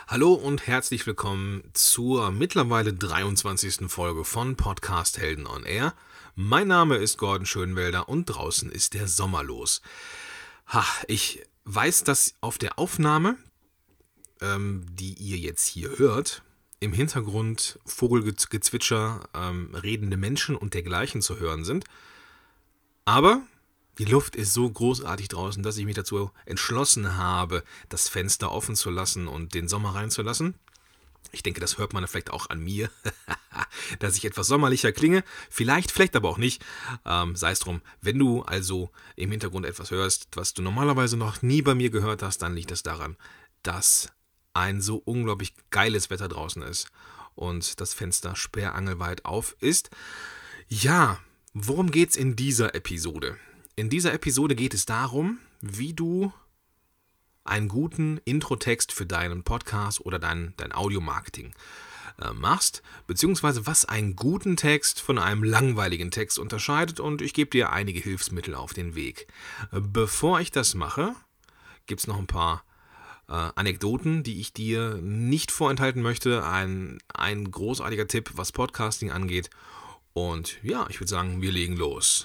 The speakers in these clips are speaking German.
Hallo und herzlich willkommen zur mittlerweile 23. Folge von Podcast Helden on Air. Mein Name ist Gordon Schönwelder und draußen ist der Sommer los. Ich weiß, dass auf der Aufnahme, die ihr jetzt hier hört, im Hintergrund Vogelgezwitscher, redende Menschen und dergleichen zu hören sind. Aber die Luft ist so großartig draußen, dass ich mich dazu entschlossen habe, das Fenster offen zu lassen und den Sommer reinzulassen. Ich denke, das hört man vielleicht auch an mir, dass ich etwas sommerlicher klinge. Vielleicht aber auch nicht. Sei es drum, wenn du also im Hintergrund etwas hörst, was du normalerweise noch nie bei mir gehört hast, dann liegt es daran, dass ein so unglaublich geiles Wetter draußen ist und das Fenster sperrangelweit auf ist. Ja, worum geht's in dieser Episode? In dieser Episode geht es darum, wie du einen guten Intro-Text für deinen Podcast oder dein Audio-Marketing machst, beziehungsweise was einen guten Text von einem langweiligen Text unterscheidet, und ich gebe dir einige Hilfsmittel auf den Weg. Bevor ich das mache, gibt es noch ein paar Anekdoten, die ich dir nicht vorenthalten möchte. Ein großartiger Tipp, was Podcasting angeht. Und ja, ich würde sagen, wir legen los.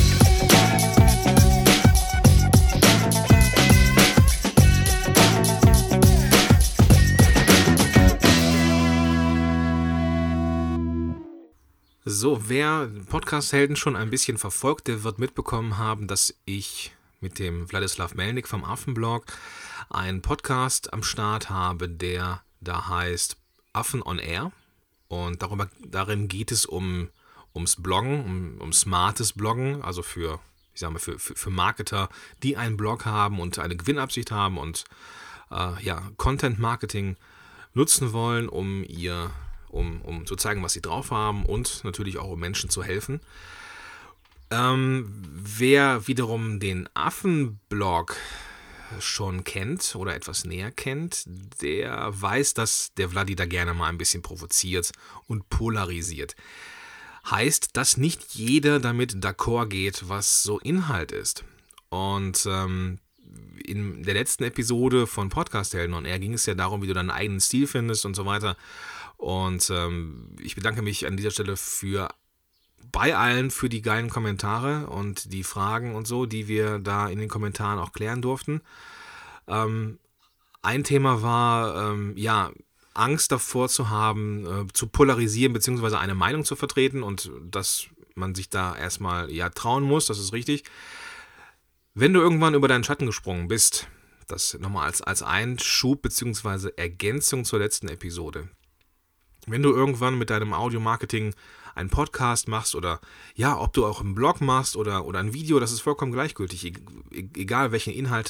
So, wer Podcast-Helden schon ein bisschen verfolgt, der wird mitbekommen haben, dass ich mit dem Wladislav Melnik vom Affenblog einen Podcast am Start habe, der da heißt Affen on Air. Und darin geht es ums Bloggen, um smartes Bloggen, also für Marketer, die einen Blog haben und eine Gewinnabsicht haben und Content-Marketing nutzen wollen, um zu zeigen, was sie drauf haben, und natürlich auch um Menschen zu helfen. Wer wiederum den Affenblog schon kennt oder etwas näher kennt, der weiß, dass der Vladi da gerne mal ein bisschen provoziert und polarisiert. Heißt, dass nicht jeder damit d'accord geht, was so Inhalt ist. Und in der letzten Episode von Podcast Helden on Air ging es ja darum, wie du deinen eigenen Stil findest und so weiter. Und ich bedanke mich an dieser Stelle bei allen für die geilen Kommentare und die Fragen und so, die wir da in den Kommentaren auch klären durften. Ein Thema war, Angst davor zu haben, zu polarisieren bzw. eine Meinung zu vertreten, und dass man sich da erstmal trauen muss, das ist richtig. Wenn du irgendwann über deinen Schatten gesprungen bist, das nochmal als Einschub bzw. Ergänzung zur letzten Episode. Wenn du irgendwann mit deinem Audio-Marketing einen Podcast machst oder ob du auch einen Blog machst oder ein Video, das ist vollkommen gleichgültig, egal welchen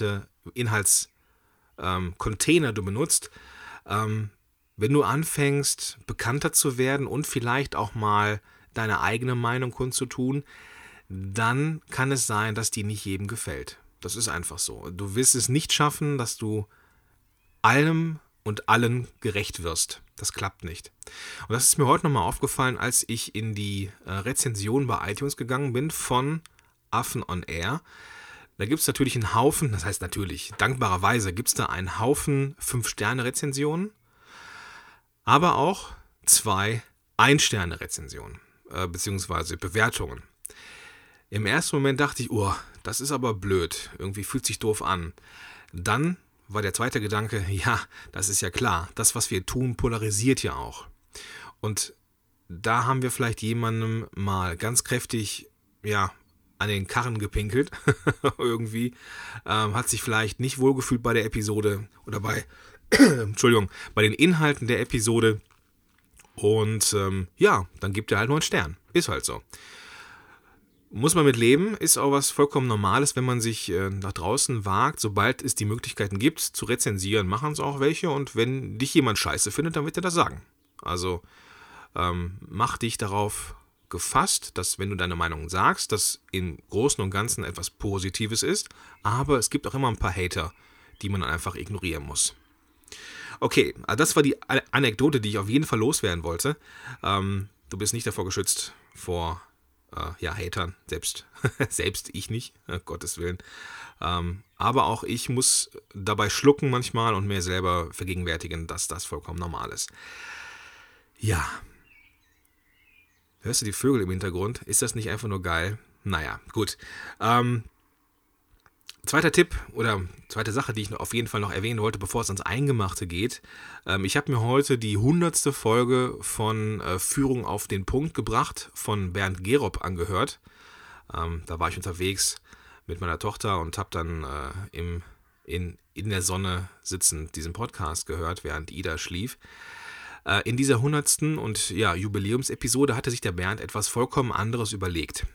Inhaltscontainer du benutzt. Wenn du anfängst, bekannter zu werden und vielleicht auch mal deine eigene Meinung kundzutun, dann kann es sein, dass die nicht jedem gefällt. Das ist einfach so. Du wirst es nicht schaffen, dass du allem und allen gerecht wirst. Das klappt nicht. Und das ist mir heute nochmal aufgefallen, als ich in die Rezension bei iTunes gegangen bin von Affen on Air. Da gibt es natürlich einen Haufen, das heißt natürlich, dankbarerweise gibt es da einen Haufen 5-Sterne-Rezensionen, aber auch 2 1-Sterne-Rezensionen, beziehungsweise Bewertungen. Im ersten Moment dachte ich, das ist aber blöd, irgendwie fühlt sich doof an. Dann war der zweite Gedanke, das ist ja klar, das, was wir tun, polarisiert ja auch. Und da haben wir vielleicht jemandem mal ganz kräftig, an den Karren gepinkelt, irgendwie, hat sich vielleicht nicht wohlgefühlt bei der Episode oder bei den Inhalten der Episode, und dann gibt er halt nur einen Stern. Ist halt so. Muss man mit leben, ist auch was vollkommen Normales, wenn man sich nach draußen wagt. Sobald es die Möglichkeiten gibt, zu rezensieren, machen es auch welche. Und wenn dich jemand scheiße findet, dann wird er das sagen. Also mach dich darauf gefasst, dass, wenn du deine Meinung sagst, das im Großen und Ganzen etwas Positives ist. Aber es gibt auch immer ein paar Hater, die man einfach ignorieren muss. Okay, das war die Anekdote, die ich auf jeden Fall loswerden wollte. Du bist nicht davor geschützt, vor Hatern, selbst ich nicht, Gottes Willen. Aber auch ich muss dabei schlucken manchmal und mir selber vergegenwärtigen, dass das vollkommen normal ist. Ja. Hörst du die Vögel im Hintergrund? Ist das nicht einfach nur geil? Naja, gut. Zweiter Tipp oder zweite Sache, die ich auf jeden Fall noch erwähnen wollte, bevor es ans Eingemachte geht. Ich habe mir heute die 100. Folge von Führung auf den Punkt gebracht von Bernd Gerob angehört. Da war ich unterwegs mit meiner Tochter und habe dann in der Sonne sitzend diesen Podcast gehört, während Ida schlief. In dieser 100. und Jubiläumsepisode hatte sich der Bernd etwas vollkommen anderes überlegt.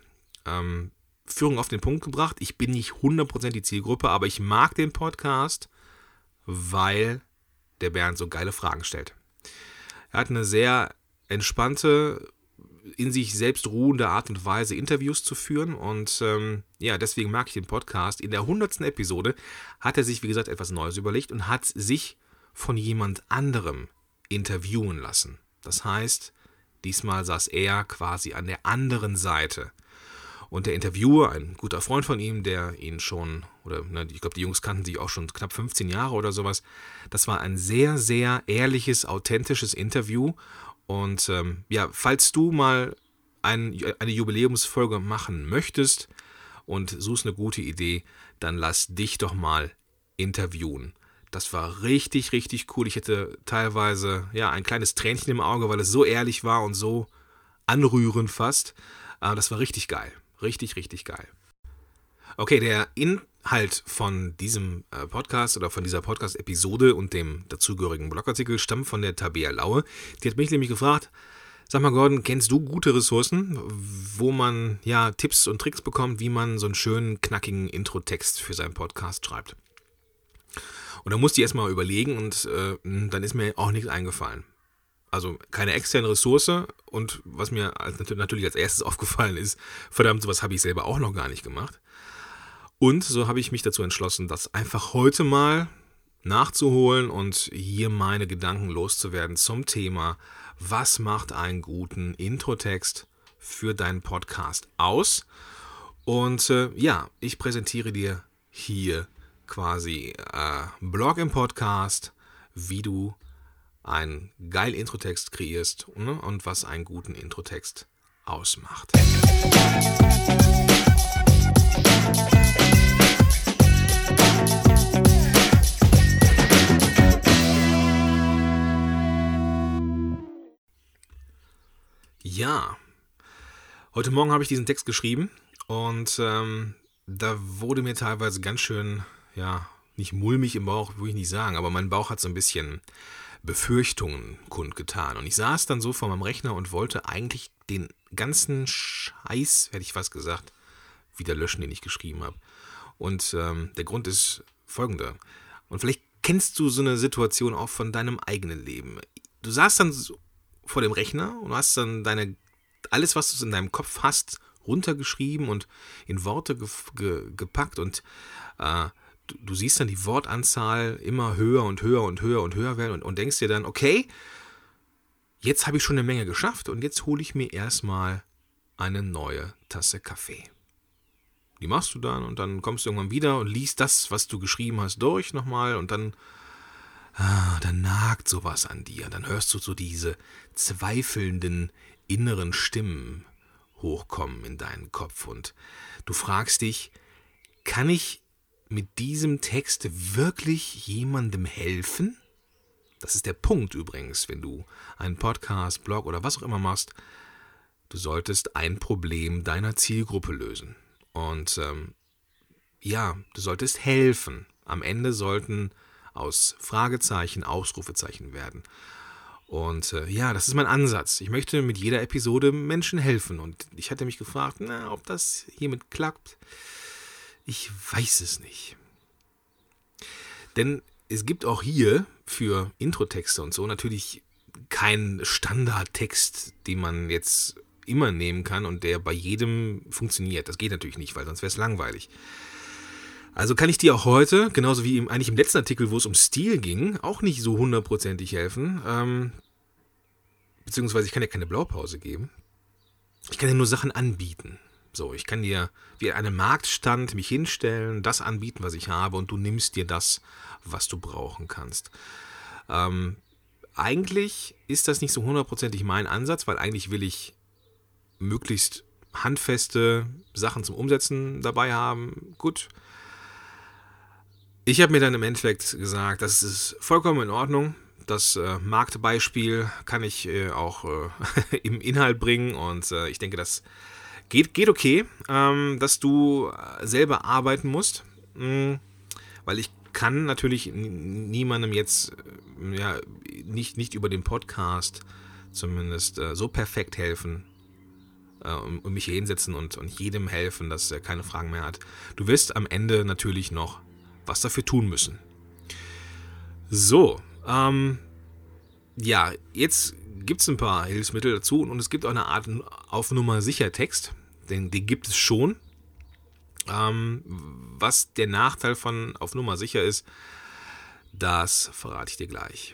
Führung auf den Punkt gebracht. Ich bin nicht 100% die Zielgruppe, aber ich mag den Podcast, weil der Bernd so geile Fragen stellt. Er hat eine sehr entspannte, in sich selbst ruhende Art und Weise, Interviews zu führen und deswegen mag ich den Podcast. In der 100. Episode hat er sich, wie gesagt, etwas Neues überlegt und hat sich von jemand anderem interviewen lassen. Das heißt, diesmal saß er quasi an der anderen Seite. Und der Interviewer, ein guter Freund von ihm, der ihn schon, ich glaube, die Jungs kannten sich auch schon knapp 15 Jahre oder sowas. Das war ein sehr, sehr ehrliches, authentisches Interview. Und falls du mal eine Jubiläumsfolge machen möchtest und suchst eine gute Idee, dann lass dich doch mal interviewen. Das war richtig, richtig cool. Ich hätte teilweise ein kleines Tränchen im Auge, weil es so ehrlich war und so anrührend fast. Das war richtig geil. Richtig, richtig geil. Okay, der Inhalt von diesem Podcast oder von dieser Podcast-Episode und dem dazugehörigen Blogartikel stammt von der Tabea Laue. Die hat mich nämlich gefragt, sag mal Gordon, kennst du gute Ressourcen, wo man Tipps und Tricks bekommt, wie man so einen schönen, knackigen Intro-Text für seinen Podcast schreibt? Und da musste ich erstmal überlegen und dann ist mir auch nichts eingefallen. Also keine externe Ressource und was mir natürlich als erstes aufgefallen ist, verdammt, sowas habe ich selber auch noch gar nicht gemacht. Und so habe ich mich dazu entschlossen, das einfach heute mal nachzuholen und hier meine Gedanken loszuwerden zum Thema, was macht einen guten Introtext für deinen Podcast aus? Und ich präsentiere dir hier quasi Blog im Podcast, wie du einen geilen Introtext kreierst und was einen guten Introtext ausmacht. Ja, heute Morgen habe ich diesen Text geschrieben und da wurde mir teilweise ganz schön, nicht mulmig im Bauch, würde ich nicht sagen, aber mein Bauch hat so ein bisschen Befürchtungen kundgetan. Und ich saß dann so vor meinem Rechner und wollte eigentlich den ganzen Scheiß, hätte ich fast gesagt, wieder löschen, den ich geschrieben habe. Und der Grund ist folgender. Und vielleicht kennst du so eine Situation auch von deinem eigenen Leben. Du saßt dann so vor dem Rechner und hast dann alles, was du in deinem Kopf hast, runtergeschrieben und in Worte gepackt und du siehst dann die Wortanzahl immer höher und höher und höher und höher werden und denkst dir dann, okay, jetzt habe ich schon eine Menge geschafft und jetzt hole ich mir erstmal eine neue Tasse Kaffee. Die machst du dann und dann kommst du irgendwann wieder und liest das, was du geschrieben hast, durch nochmal und dann nagt sowas an dir. Dann hörst du so diese zweifelnden inneren Stimmen hochkommen in deinen Kopf und du fragst dich, kann ich mit diesem Text wirklich jemandem helfen? Das ist der Punkt übrigens, wenn du einen Podcast, Blog oder was auch immer machst. Du solltest ein Problem deiner Zielgruppe lösen. Und du solltest helfen. Am Ende sollten aus Fragezeichen Ausrufezeichen werden. Und das ist mein Ansatz. Ich möchte mit jeder Episode Menschen helfen. Und ich hatte mich gefragt, ob das hiermit klappt. Ich weiß es nicht. Denn es gibt auch hier für Introtexte und so natürlich keinen Standardtext, den man jetzt immer nehmen kann und der bei jedem funktioniert. Das geht natürlich nicht, weil sonst wäre es langweilig. Also kann ich dir auch heute, genauso wie eigentlich im letzten Artikel, wo es um Stil ging, auch nicht so hundertprozentig helfen. Beziehungsweise ich kann dir keine Blaupause geben. Ich kann dir nur Sachen anbieten. So, ich kann dir wie einen Marktstand mich hinstellen, das anbieten, was ich habe, und du nimmst dir das, was du brauchen kannst. Eigentlich ist das nicht so hundertprozentig mein Ansatz, weil eigentlich will ich möglichst handfeste Sachen zum Umsetzen dabei haben. Gut. Ich habe mir dann im Endeffekt gesagt, das ist vollkommen in Ordnung. Das Marktbeispiel kann ich auch im Inhalt bringen, und ich denke, das geht okay, dass du selber arbeiten musst, weil ich kann natürlich niemandem jetzt nicht über den Podcast zumindest so perfekt helfen und mich hier hinsetzen und jedem helfen, dass er keine Fragen mehr hat. Du wirst am Ende natürlich noch was dafür tun müssen. So, jetzt gibt es ein paar Hilfsmittel dazu, und es gibt auch eine Art auf Nummer sicher Text, den gibt es schon. Was der Nachteil von auf Nummer sicher ist, das verrate ich dir gleich.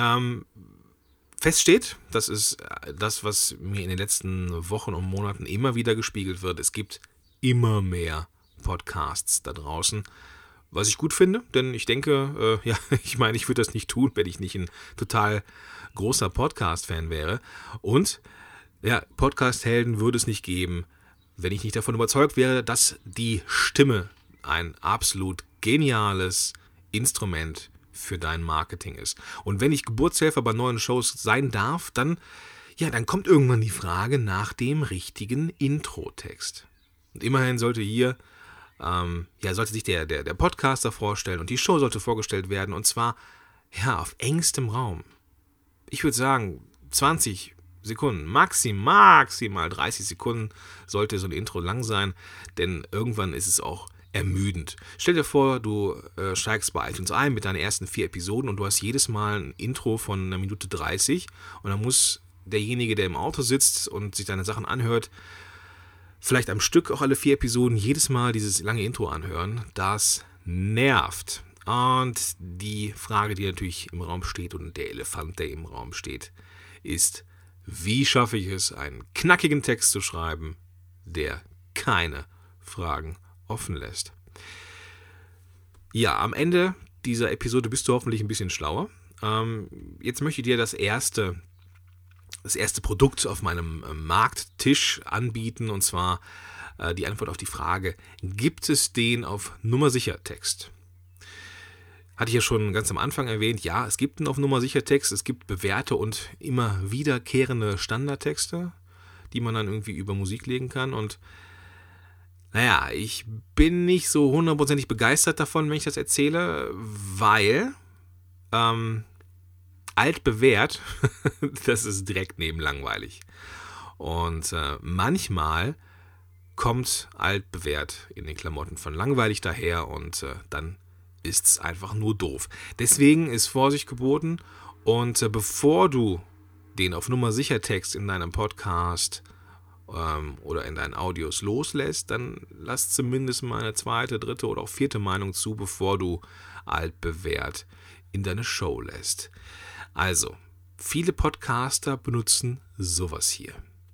Fest steht, das ist das, was mir in den letzten Wochen und Monaten immer wieder gespiegelt wird. Es gibt immer mehr Podcasts da draußen, was ich gut finde, denn ich denke, ich würde das nicht tun, wenn ich nicht ein total großer Podcast-Fan wäre. Und Podcast-Helden würde es nicht geben, wenn ich nicht davon überzeugt wäre, dass die Stimme ein absolut geniales Instrument für dein Marketing ist. Und wenn ich Geburtshelfer bei neuen Shows sein darf, dann kommt irgendwann die Frage nach dem richtigen Intro-Text. Und immerhin sollte hier sollte sich der Podcaster vorstellen, und die Show sollte vorgestellt werden, und zwar auf engstem Raum. Ich würde sagen 20 Sekunden, maximal 30 Sekunden sollte so ein Intro lang sein, denn irgendwann ist es auch ermüdend. Stell dir vor, du steigst bei iTunes ein mit deinen ersten 4 Episoden, und du hast jedes Mal ein Intro von 1 Minute 30, und dann muss derjenige, der im Auto sitzt und sich deine Sachen anhört, vielleicht am Stück auch alle 4 Episoden jedes Mal dieses lange Intro anhören. Das nervt. Und die Frage, die natürlich im Raum steht, und der Elefant, der im Raum steht, ist: Wie schaffe ich es, einen knackigen Text zu schreiben, der keine Fragen offen lässt? Ja, am Ende dieser Episode bist du hoffentlich ein bisschen schlauer. Jetzt möchte ich dir das erste Produkt auf meinem Markttisch anbieten, und zwar die Antwort auf die Frage: Gibt es den auf Nummer sicher Text? Hatte ich ja schon ganz am Anfang erwähnt, ja, es gibt einen auf Nummer sicher Text, es gibt bewährte und immer wiederkehrende Standardtexte, die man dann irgendwie über Musik legen kann, und ich bin nicht so hundertprozentig begeistert davon, wenn ich das erzähle, weil altbewährt, das ist direkt neben langweilig. Und manchmal kommt altbewährt in den Klamotten von langweilig daher, und dann ist es einfach nur doof. Deswegen ist Vorsicht geboten, und bevor du den auf Nummer sicher Text in deinem Podcast oder in deinen Audios loslässt, dann lass zumindest mal eine 2., 3. oder auch 4. Meinung zu, bevor du altbewährt in deine Show lässt. Also, viele Podcaster benutzen sowas hier.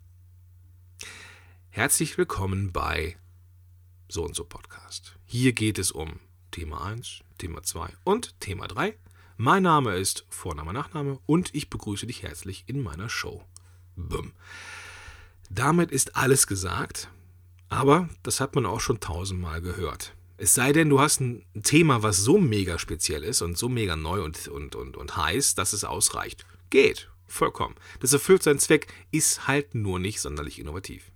Herzlich willkommen bei So und So Podcast. Hier geht es um Thema 1, Thema 2 und Thema 3. Mein Name ist Vorname, Nachname, und ich begrüße dich herzlich in meiner Show. Bumm. Damit ist alles gesagt, aber das hat man auch schon 1000-mal gehört. Es sei denn, du hast ein Thema, was so mega speziell ist und so mega neu und heiß, dass es ausreicht. Geht, vollkommen. Das erfüllt seinen Zweck, ist halt nur nicht sonderlich innovativ.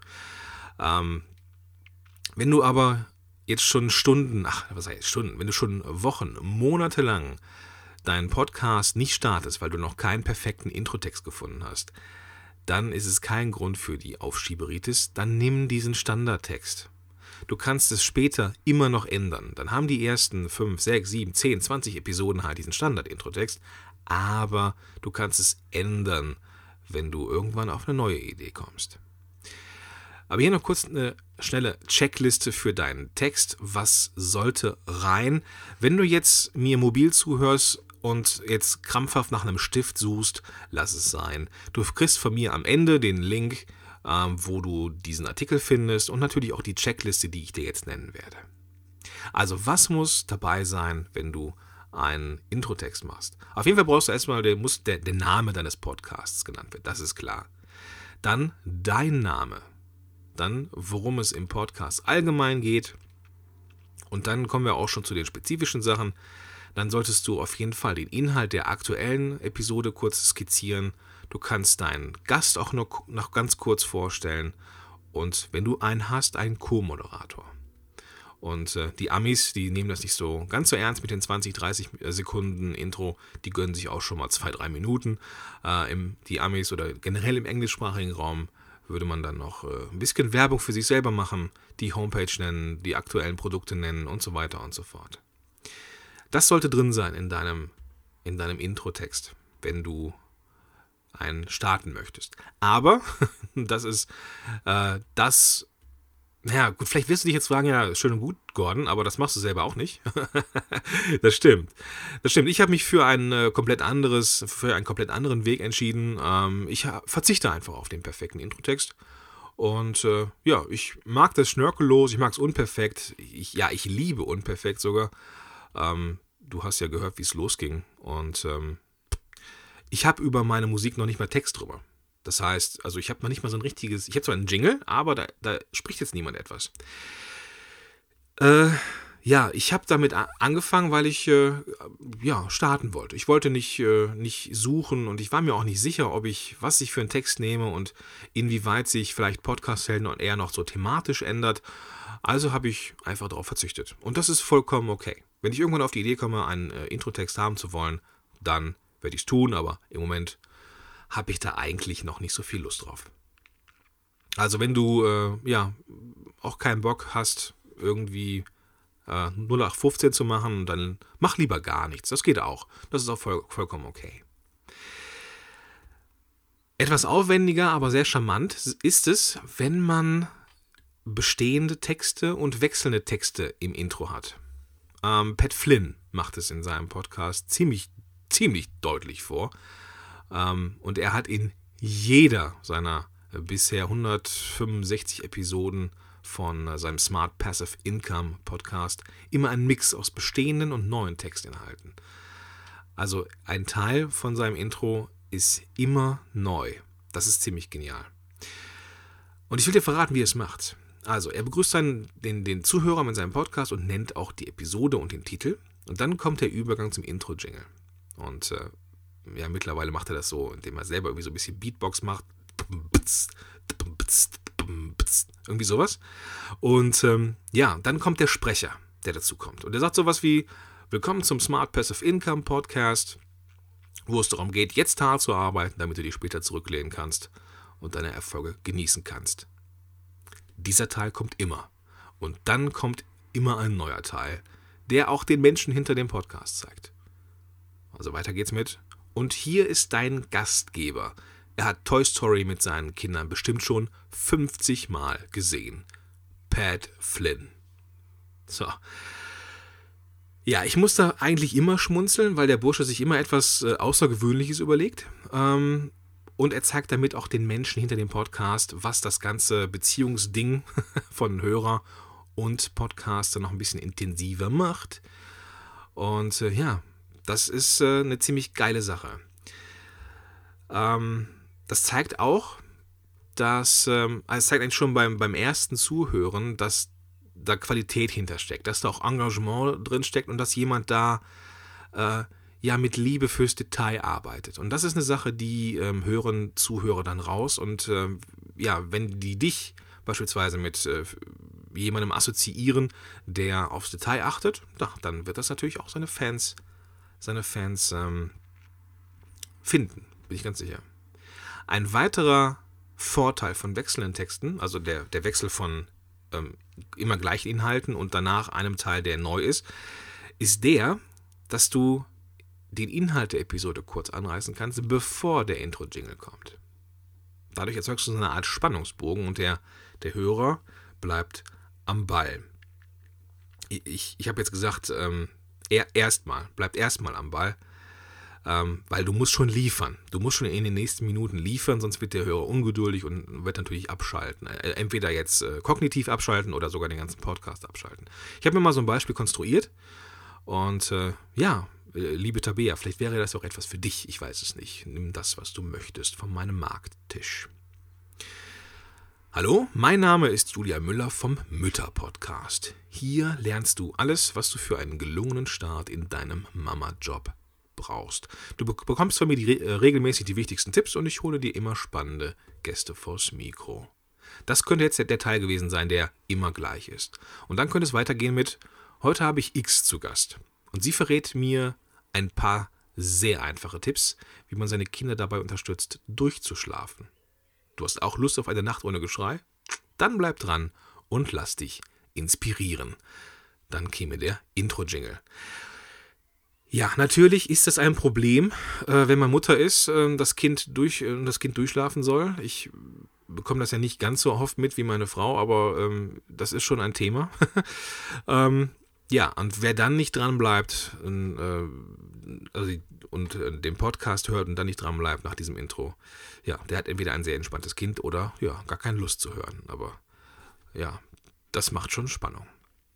Wenn du aber jetzt schon wenn du schon Wochen, Monate lang deinen Podcast nicht startest, weil du noch keinen perfekten Introtext gefunden hast, dann ist es kein Grund für die Aufschieberitis, dann nimm diesen Standardtext. Du kannst es später immer noch ändern. Dann haben die ersten 5, 6, 7, 10, 20 Episoden halt diesen Standard-Introtext, aber du kannst es ändern, wenn du irgendwann auf eine neue Idee kommst. Aber hier noch kurz eine schnelle Checkliste für deinen Text. Was sollte rein? Wenn du jetzt mir mobil zuhörst und jetzt krampfhaft nach einem Stift suchst, lass es sein. Du kriegst von mir am Ende den Link wo du diesen Artikel findest und natürlich auch die Checkliste, die ich dir jetzt nennen werde. Also was muss dabei sein, wenn du einen Introtext machst? Auf jeden Fall brauchst du erstmal, der Name deines Podcasts genannt wird, das ist klar. Dann dein Name, dann worum es im Podcast allgemein geht und dann kommen wir auch schon zu den spezifischen Sachen. Dann solltest du auf jeden Fall den Inhalt der aktuellen Episode kurz skizzieren. Du kannst deinen Gast auch noch ganz kurz vorstellen und wenn du einen hast, einen Co-Moderator. Und die Amis, die nehmen das nicht so ganz so ernst mit den 20, 30 Sekunden Intro. Die gönnen sich auch schon mal 2-3 Minuten. Die Amis oder generell im englischsprachigen Raum würde man dann noch ein bisschen Werbung für sich selber machen, die Homepage nennen, die aktuellen Produkte nennen und so weiter und so fort. Das sollte drin sein in deinem Intro-Text, wenn du einen starten möchtest. Aber das ist naja, gut, vielleicht wirst du dich jetzt fragen, ja, schön und gut, Gordon, aber das machst du selber auch nicht. Das stimmt. Ich habe mich für einen komplett anderen Weg entschieden. Ich verzichte einfach auf den perfekten Introtext. Und ich mag das schnörkellos, ich mag es unperfekt. Ich liebe unperfekt sogar. Du hast ja gehört, wie es losging. Und ich habe über meine Musik noch nicht mal Text drüber. Das heißt, also ich habe noch nicht mal so ein richtiges, ich habe zwar einen Jingle, aber da spricht jetzt niemand etwas. Ich habe damit angefangen, weil ich starten wollte. Ich wollte nicht suchen und ich war mir auch nicht sicher, was ich für einen Text nehme und inwieweit sich vielleicht Podcast-Helden und eher noch so thematisch ändert. Also habe ich einfach darauf verzichtet. Und das ist vollkommen okay. Wenn ich irgendwann auf die Idee komme, einen Introtext haben zu wollen, dann werde ich es tun, aber im Moment habe ich da eigentlich noch nicht so viel Lust drauf. Also wenn du auch keinen Bock hast, irgendwie 0815 zu machen, dann mach lieber gar nichts. Das geht auch. Das ist auch vollkommen okay. Etwas aufwendiger, aber sehr charmant ist es, wenn man bestehende Texte und wechselnde Texte im Intro hat. Pat Flynn macht es in seinem Podcast ziemlich deutlich vor. Und er hat in jeder seiner bisher 165 Episoden von seinem Smart Passive Income Podcast immer einen Mix aus bestehenden und neuen Textinhalten. Also ein Teil von seinem Intro ist immer neu. Das ist ziemlich genial. Und ich will dir verraten, wie er es macht. Also er begrüßt dann den Zuhörer mit seinem Podcast und nennt auch die Episode und den Titel. Und dann kommt der Übergang zum Intro-Jingle. Und mittlerweile macht er das so, indem er selber irgendwie so ein bisschen Beatbox macht. Irgendwie sowas. Und dann kommt der Sprecher, der dazu kommt. Und der sagt sowas wie: Willkommen zum Smart Passive Income Podcast, wo es darum geht, jetzt hart zu arbeiten, damit du dich später zurücklehnen kannst und deine Erfolge genießen kannst. Dieser Teil kommt immer. Und dann kommt immer ein neuer Teil, der auch den Menschen hinter dem Podcast zeigt. Also weiter geht's mit: Und hier ist dein Gastgeber. Er hat Toy Story mit seinen Kindern bestimmt schon 50 Mal gesehen. Pat Flynn. So. Ja, ich muss da eigentlich immer schmunzeln, weil der Bursche sich immer etwas Außergewöhnliches überlegt. Und er zeigt damit auch den Menschen hinter dem Podcast, was das ganze Beziehungsding von Hörer und Podcaster noch ein bisschen intensiver macht. Und das ist eine ziemlich geile Sache. Das zeigt auch, es zeigt eigentlich schon beim ersten Zuhören, dass da Qualität hintersteckt, dass da auch Engagement drinsteckt und dass jemand da mit Liebe fürs Detail arbeitet. Und das ist eine Sache, die hören Zuhörer dann raus. Und wenn die dich beispielsweise mit jemandem assoziieren, der aufs Detail achtet, dann wird das natürlich auch seine Fans finden, bin ich ganz sicher. Ein weiterer Vorteil von wechselnden Texten, also der Wechsel von immer gleichen Inhalten und danach einem Teil, der neu ist der, dass du den Inhalt der Episode kurz anreißen kannst, bevor der Intro-Jingle kommt. Dadurch erzeugst du so eine Art Spannungsbogen und der Hörer bleibt am Ball. Ich habe jetzt gesagt, bleibt erstmal am Ball. Weil du musst schon liefern. Du musst schon in den nächsten Minuten liefern, sonst wird der Hörer ungeduldig und wird natürlich abschalten. Entweder jetzt kognitiv abschalten oder sogar den ganzen Podcast abschalten. Ich habe mir mal so ein Beispiel konstruiert und liebe Tabea, vielleicht wäre das auch etwas für dich, ich weiß es nicht. Nimm das, was du möchtest, von meinem Markttisch. Hallo, mein Name ist Julia Müller vom Mütter-Podcast. Hier lernst du alles, was du für einen gelungenen Start in deinem Mama-Job brauchst. Du bekommst von mir regelmäßig die wichtigsten Tipps und ich hole dir immer spannende Gäste vors Mikro. Das könnte jetzt der Teil gewesen sein, der immer gleich ist. Und dann könnte es weitergehen mit, heute habe ich X zu Gast. Und sie verrät mir ein paar sehr einfache Tipps, wie man seine Kinder dabei unterstützt, durchzuschlafen. Du hast auch Lust auf eine Nacht ohne Geschrei? Dann bleib dran und lass dich inspirieren. Dann käme der Intro-Jingle. Ja, natürlich ist das ein Problem, wenn man Mutter ist, das Kind durchschlafen soll. Ich bekomme das ja nicht ganz so oft mit wie meine Frau, aber das ist schon ein Thema. Und wer dann nicht dran bleibt und den Podcast hört und dann nicht dran bleibt nach diesem Intro, ja, der hat entweder ein sehr entspanntes Kind oder ja, gar keine Lust zu hören. Aber ja, das macht schon Spannung.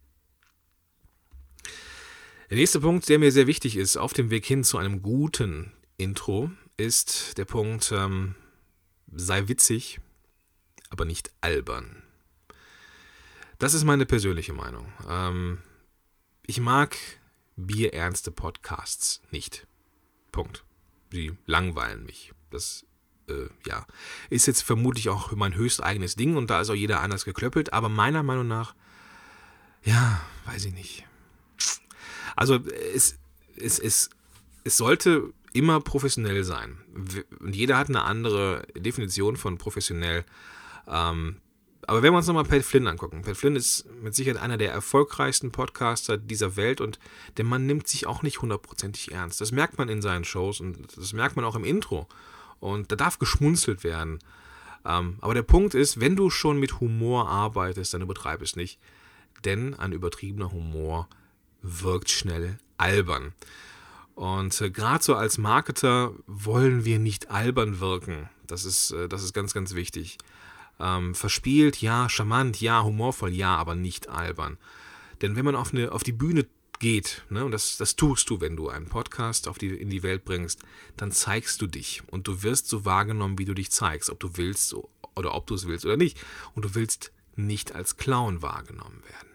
Der nächste Punkt, der mir sehr wichtig ist, auf dem Weg hin zu einem guten Intro, ist der Punkt, sei witzig, aber nicht albern. Das ist meine persönliche Meinung. Ich mag bierernste Podcasts nicht. Punkt. Sie langweilen mich. Das ist jetzt vermutlich auch mein höchst eigenes Ding und da ist auch jeder anders geklöppelt, aber meiner Meinung nach, ja, weiß ich nicht. Also es sollte immer professionell sein. Und jeder hat eine andere Definition von professionell. Aber wenn wir uns nochmal Pat Flynn angucken. Pat Flynn ist mit Sicherheit einer der erfolgreichsten Podcaster dieser Welt und der Mann nimmt sich auch nicht hundertprozentig ernst. Das merkt man in seinen Shows und das merkt man auch im Intro. Und da darf geschmunzelt werden. Aber der Punkt ist, wenn du schon mit Humor arbeitest, dann übertreib es nicht. Denn ein übertriebener Humor wirkt schnell albern. Und gerade so als Marketer wollen wir nicht albern wirken. Das ist ganz, ganz wichtig. Verspielt, ja, charmant, ja, humorvoll, ja, aber nicht albern. Denn wenn man auf die Bühne geht, ne, und das tust du, wenn du einen Podcast in die Welt bringst, dann zeigst du dich und du wirst so wahrgenommen, wie du dich zeigst, ob du willst oder ob du es willst oder nicht. Und du willst nicht als Clown wahrgenommen werden.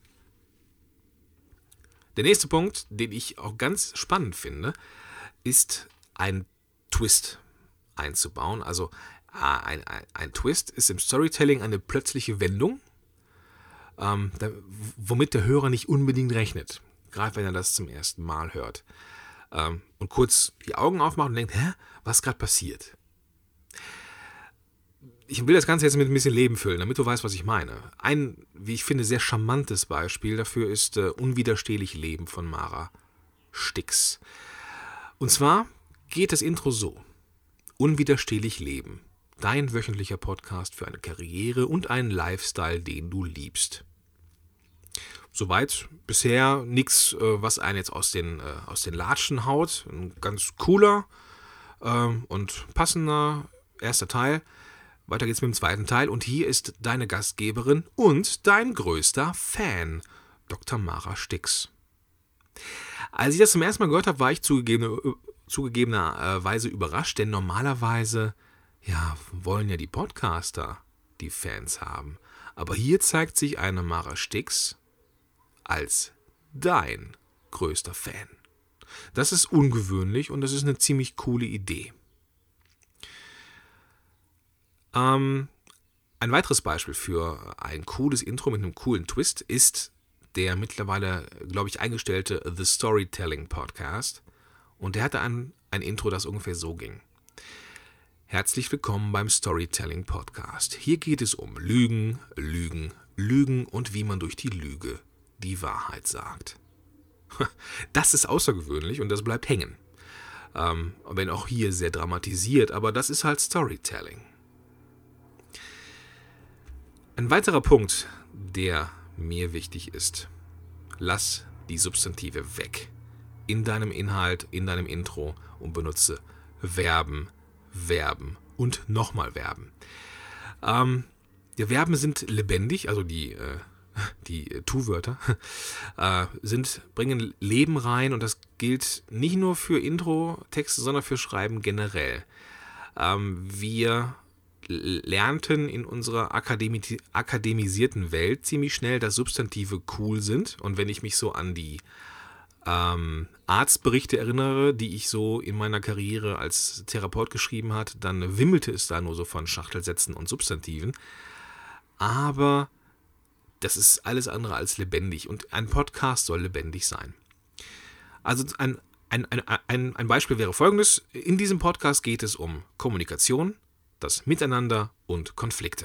Der nächste Punkt, den ich auch ganz spannend finde, ist ein Twist einzubauen. Also ein Twist ist im Storytelling eine plötzliche Wendung, womit der Hörer nicht unbedingt rechnet. Gerade wenn er das zum ersten Mal hört. Und kurz die Augen aufmacht und denkt, was ist gerade passiert? Ich will das Ganze jetzt mit ein bisschen Leben füllen, damit du weißt, was ich meine. Ein, wie ich finde, sehr charmantes Beispiel dafür ist Unwiderstehlich Leben von Mara Stix. Und zwar geht das Intro so. Unwiderstehlich Leben. Dein wöchentlicher Podcast für eine Karriere und einen Lifestyle, den du liebst. Soweit bisher nichts, was einen jetzt aus den Latschen haut. Ein ganz cooler und passender erster Teil. Weiter geht's mit dem zweiten Teil und hier ist deine Gastgeberin und dein größter Fan, Dr. Mara Stix. Als ich das zum ersten Mal gehört habe, war ich zugegebenerweise überrascht, denn normalerweise wollen ja die Podcaster die Fans haben. Aber hier zeigt sich eine Mara Stix als dein größter Fan. Das ist ungewöhnlich und das ist eine ziemlich coole Idee. Ein weiteres Beispiel für ein cooles Intro mit einem coolen Twist ist der mittlerweile, glaube ich, eingestellte The Storytelling Podcast. Und der hatte ein Intro, das ungefähr so ging. Herzlich willkommen beim Storytelling Podcast. Hier geht es um Lügen, Lügen, Lügen und wie man durch die Lüge die Wahrheit sagt. Das ist außergewöhnlich und das bleibt hängen. Wenn auch hier sehr dramatisiert, aber das ist halt Storytelling. Ein weiterer Punkt, der mir wichtig ist. Lass die Substantive weg. In deinem Inhalt, in deinem Intro und benutze Verben, Verben und nochmal Verben. Die Verben sind lebendig, also die Tu-Wörter bringen Leben rein, und das gilt nicht nur für Intro-Texte, sondern für Schreiben generell. Wir lernten in unserer akademisierten Welt ziemlich schnell, dass Substantive cool sind, und wenn ich mich so an die Arztberichte erinnere, die ich so in meiner Karriere als Therapeut geschrieben habe, dann wimmelte es da nur so von Schachtelsätzen und Substantiven. Aber das ist alles andere als lebendig, und ein Podcast soll lebendig sein. Also ein Beispiel wäre folgendes: In diesem Podcast geht es um Kommunikation, das Miteinander und Konflikte.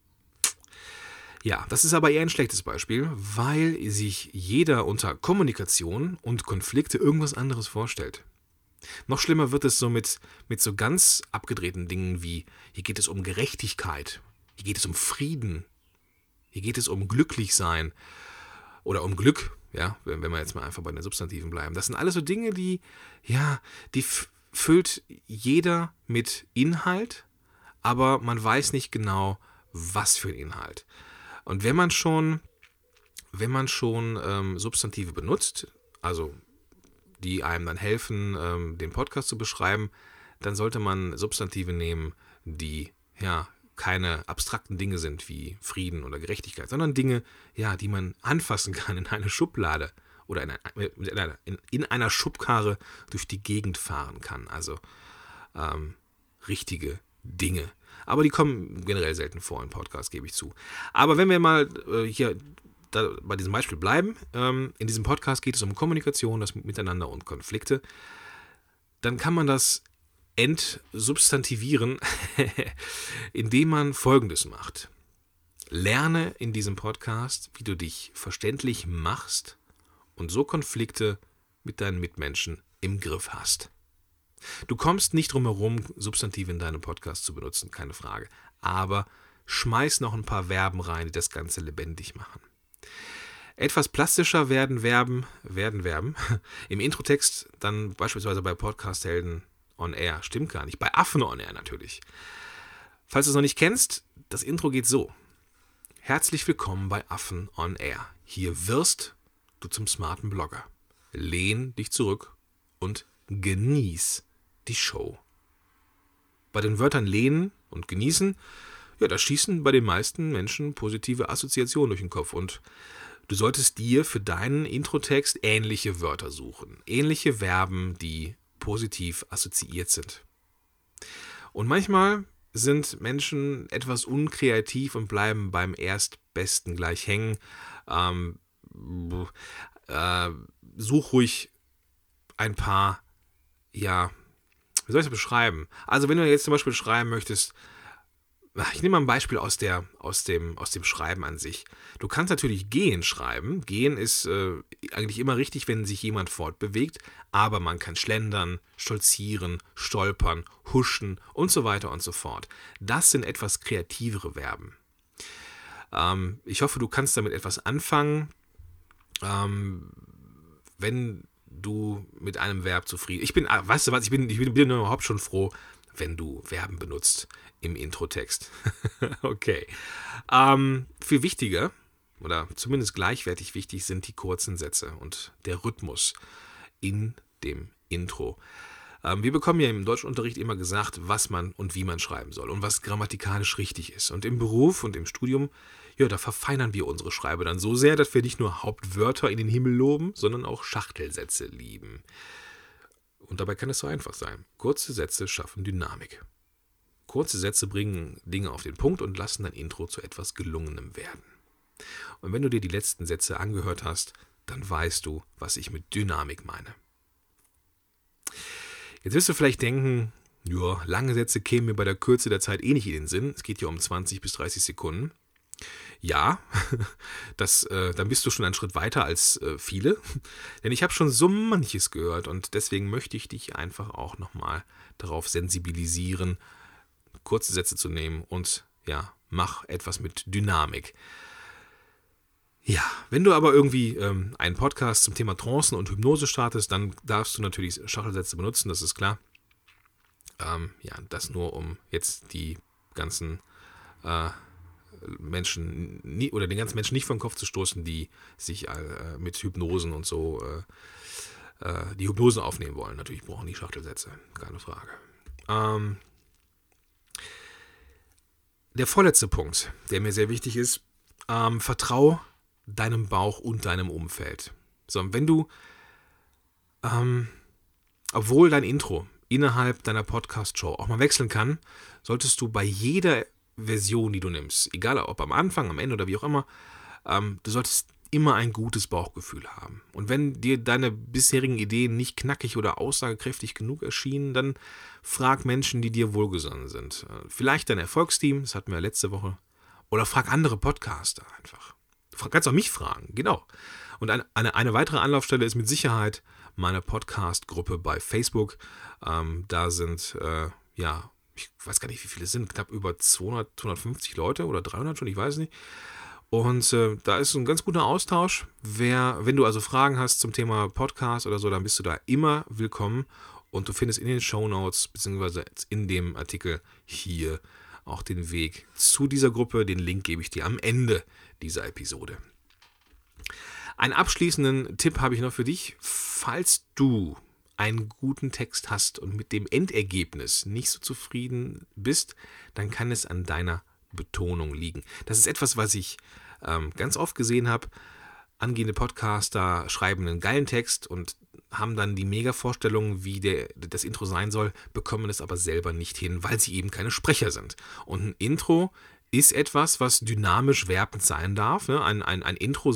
Ja, das ist aber eher ein schlechtes Beispiel, weil sich jeder unter Kommunikation und Konflikte irgendwas anderes vorstellt. Noch schlimmer wird es so mit so ganz abgedrehten Dingen wie: hier geht es um Gerechtigkeit, hier geht es um Frieden, hier geht es um Glücklichsein oder um Glück, ja, wenn wir jetzt mal einfach bei den Substantiven bleiben. Das sind alles so Dinge, die füllt jeder mit Inhalt, aber man weiß nicht genau, was für ein Inhalt. Und wenn man schon Substantive benutzt, also die einem dann helfen, den Podcast zu beschreiben, dann sollte man Substantive nehmen, die keine abstrakten Dinge sind wie Frieden oder Gerechtigkeit, sondern Dinge, die man anfassen kann in eine Schublade oder in einer Schubkarre durch die Gegend fahren kann. Also richtige Dinge. Aber die kommen generell selten vor im Podcast, gebe ich zu. Aber wenn wir mal hier bei diesem Beispiel bleiben, in diesem Podcast geht es um Kommunikation, das Miteinander und Konflikte, dann kann man das entsubstantivieren, indem man Folgendes macht. Lerne in diesem Podcast, wie du dich verständlich machst und so Konflikte mit deinen Mitmenschen im Griff hast. Du kommst nicht drum herum, Substantive in deinem Podcast zu benutzen, keine Frage. Aber schmeiß noch ein paar Verben rein, die das Ganze lebendig machen. Etwas plastischer werden Verben im Introtext, dann beispielsweise bei Podcast-Helden on Air. Stimmt gar nicht, bei Affen on Air natürlich. Falls du es noch nicht kennst, das Intro geht so. Herzlich willkommen bei Affen on Air. Hier wirst du zum smarten Blogger. Lehn dich zurück und genieß die Show. Bei den Wörtern lehnen und genießen, da schießen bei den meisten Menschen positive Assoziationen durch den Kopf, und du solltest dir für deinen Introtext ähnliche Wörter suchen, ähnliche Verben, die positiv assoziiert sind. Und manchmal sind Menschen etwas unkreativ und bleiben beim Erstbesten gleich hängen. Such ruhig ein paar, wie soll ich das beschreiben? Also wenn du jetzt zum Beispiel schreiben möchtest, ich nehme mal ein Beispiel aus dem Schreiben an sich. Du kannst natürlich gehen schreiben. Gehen ist eigentlich immer richtig, wenn sich jemand fortbewegt, aber man kann schlendern, stolzieren, stolpern, huschen und so weiter und so fort. Das sind etwas kreativere Verben. Ich hoffe, du kannst damit etwas anfangen, wenn du mit einem Verb zufrieden bist. Ich bin überhaupt schon froh, wenn du Verben benutzt im Introtext. Okay. Viel wichtiger, oder zumindest gleichwertig wichtig, sind die kurzen Sätze und der Rhythmus in dem Intro. Wir bekommen ja im Deutschunterricht immer gesagt, was man und wie man schreiben soll und was grammatikalisch richtig ist. Und im Beruf und im Studium, da verfeinern wir unsere Schreibe dann so sehr, dass wir nicht nur Hauptwörter in den Himmel loben, sondern auch Schachtelsätze lieben. Und dabei kann es so einfach sein. Kurze Sätze schaffen Dynamik. Kurze Sätze bringen Dinge auf den Punkt und lassen dein Intro zu etwas Gelungenem werden. Und wenn du dir die letzten Sätze angehört hast, dann weißt du, was ich mit Dynamik meine. Jetzt wirst du vielleicht denken, lange Sätze kämen mir bei der Kürze der Zeit nicht in den Sinn. Es geht ja um 20 bis 30 Sekunden. Ja, dann bist du schon einen Schritt weiter als viele, denn ich habe schon so manches gehört, und deswegen möchte ich dich einfach auch nochmal darauf sensibilisieren, kurze Sätze zu nehmen und mach etwas mit Dynamik. Ja, wenn du aber irgendwie einen Podcast zum Thema Trancen und Hypnose startest, dann darfst du natürlich Schachelsätze benutzen, das ist klar. Das nur, um jetzt die ganzen Menschen oder den ganzen Menschen nicht vor den Kopf zu stoßen, die sich mit Hypnosen und so die Hypnosen aufnehmen wollen. Natürlich brauchen die Schachtelsätze, keine Frage. Der vorletzte Punkt, der mir sehr wichtig ist, vertrau deinem Bauch und deinem Umfeld. So, wenn du, obwohl dein Intro innerhalb deiner Podcast-Show auch mal wechseln kann, solltest du bei jeder Version, die du nimmst, egal ob am Anfang, am Ende oder wie auch immer, du solltest immer ein gutes Bauchgefühl haben. Und wenn dir deine bisherigen Ideen nicht knackig oder aussagekräftig genug erschienen, dann frag Menschen, die dir wohlgesonnen sind. Vielleicht dein Erfolgsteam, das hatten wir letzte Woche, oder frag andere Podcaster einfach. Du kannst auch mich fragen, genau. Und eine weitere Anlaufstelle ist mit Sicherheit meine Podcast-Gruppe bei Facebook. Da sind, ich weiß gar nicht, wie viele es sind, knapp über 200, 250 Leute oder 300 schon, ich weiß nicht. Und da ist ein ganz guter Austausch. Wenn du also Fragen hast zum Thema Podcast oder so, dann bist du da immer willkommen. Und du findest in den Shownotes bzw. in dem Artikel hier auch den Weg zu dieser Gruppe. Den Link gebe ich dir am Ende dieser Episode. Einen abschließenden Tipp habe ich noch für dich. Falls du einen guten Text hast und mit dem Endergebnis nicht so zufrieden bist, dann kann es an deiner Betonung liegen. Das ist etwas, was ich ganz oft gesehen habe. Angehende Podcaster schreiben einen geilen Text und haben dann die Mega-Vorstellung, wie das Intro sein soll, bekommen es aber selber nicht hin, weil sie eben keine Sprecher sind. Und ein Intro ist etwas, was dynamisch werbend sein darf. Ne? Ein Intro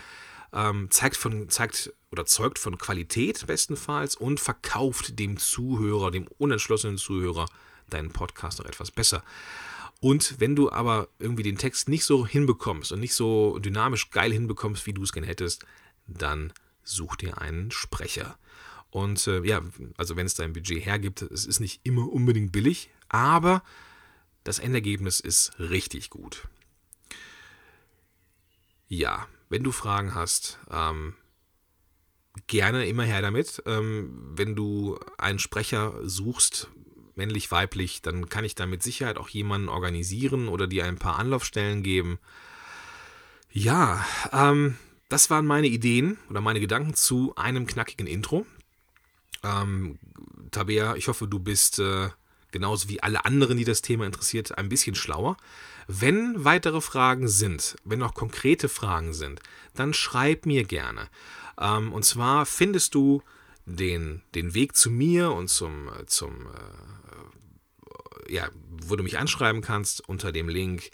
zeugt von Qualität bestenfalls und verkauft dem Zuhörer, dem unentschlossenen Zuhörer, deinen Podcast noch etwas besser. Und wenn du aber irgendwie den Text nicht so hinbekommst und nicht so dynamisch geil hinbekommst, wie du es gerne hättest, dann such dir einen Sprecher. Und also wenn es dein Budget hergibt, es ist nicht immer unbedingt billig, aber das Endergebnis ist richtig gut. Ja, wenn du Fragen hast, gerne immer her damit. Wenn du einen Sprecher suchst, männlich, weiblich, dann kann ich da mit Sicherheit auch jemanden organisieren oder dir ein paar Anlaufstellen geben. Ja, das waren meine Ideen oder meine Gedanken zu einem knackigen Intro. Tabea, ich hoffe, du bist genauso wie alle anderen, die das Thema interessiert, ein bisschen schlauer. Wenn weitere Fragen sind, wenn noch konkrete Fragen sind, dann schreib mir gerne. Und zwar findest du den Weg zu mir und wo du mich anschreiben kannst, unter dem Link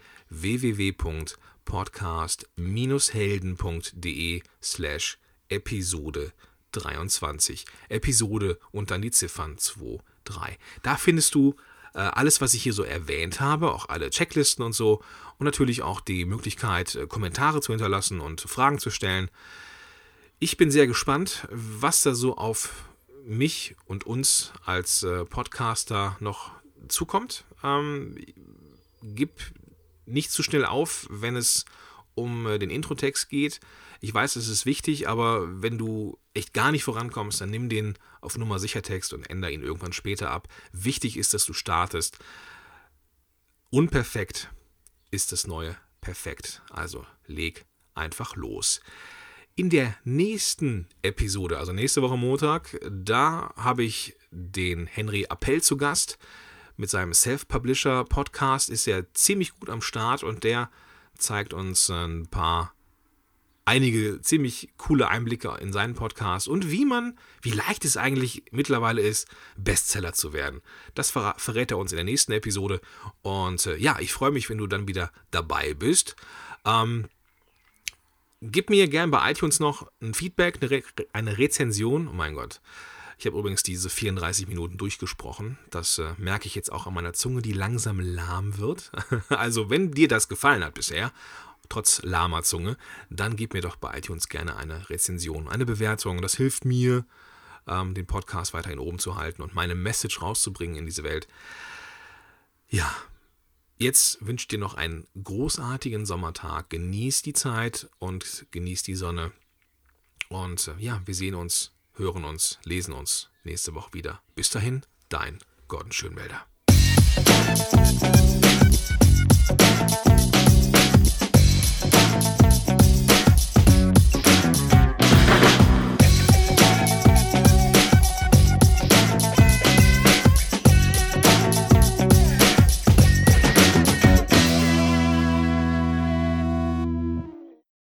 www.podcast-helden.de/Episode 23. Episode und dann die Ziffern 2, 3. Da findest du alles, was ich hier so erwähnt habe, auch alle Checklisten und so und natürlich auch die Möglichkeit, Kommentare zu hinterlassen und Fragen zu stellen. Ich bin sehr gespannt, was da so auf mich und uns als Podcaster noch zukommt. Gib nicht zu schnell auf, wenn es um den Introtext geht. Ich weiß, es ist wichtig, aber wenn du echt gar nicht vorankommst, dann nimm den auf Nummer sicher Text und ändere ihn irgendwann später ab. Wichtig ist, dass du startest. Unperfekt ist das neue Perfekt. Also leg einfach los. In der nächsten Episode, also nächste Woche Montag, da habe ich den Henry Appel zu Gast. Mit seinem Self-Publisher-Podcast ist er ziemlich gut am Start und der zeigt uns einige ziemlich coole Einblicke in seinen Podcast und wie leicht es eigentlich mittlerweile ist, Bestseller zu werden. Das verrät er uns in der nächsten Episode. Und ich freue mich, wenn du dann wieder dabei bist. Gib mir gern bei iTunes noch ein Feedback, eine Rezension. Oh mein Gott. Ich habe übrigens diese 34 Minuten durchgesprochen. Das merke ich jetzt auch an meiner Zunge, die langsam lahm wird. Also wenn dir das gefallen hat bisher, trotz lahmer Zunge, dann gib mir doch bei iTunes gerne eine Rezension, eine Bewertung. Das hilft mir, den Podcast weiterhin oben zu halten und meine Message rauszubringen in diese Welt. Ja, Jetzt wünsche ich dir noch einen großartigen Sommertag. Genieß die Zeit und genieß die Sonne. Und wir sehen uns, hören uns, lesen uns nächste Woche wieder. Bis dahin, dein Gordon Schönwelder.